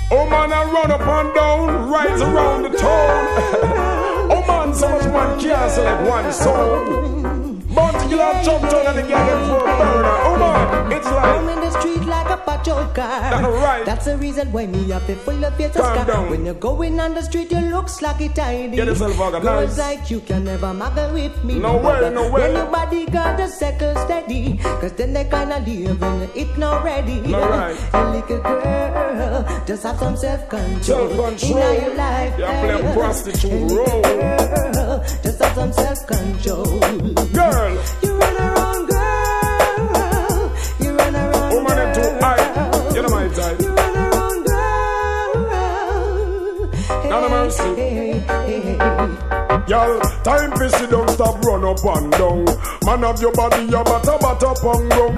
Oh man, I run up and down, rides around the town. Oh man, so much man can't select one song. But you have jumped on and the gang for a burner. Oh man, it's like I'm in the street like a patrol car. Right. That's the reason why me have to full of your scar. When you're going on the street, you look sluggy tidy. Get yourself organized. Girls like you can never muggle with me. No way, no way. When your body got a circle steady, cause then they kinda live in it not ready. Right. A little girl, just have some self-control. In your life, you play a prostitute role. Girl, just have some self-control. Girl, you run around, girl. You run around. Oh man, them too high. You know my type. You run around, girl. None of mercy. Y'all, time for sit down, stop run up and down. Man of your body, you batter pong down.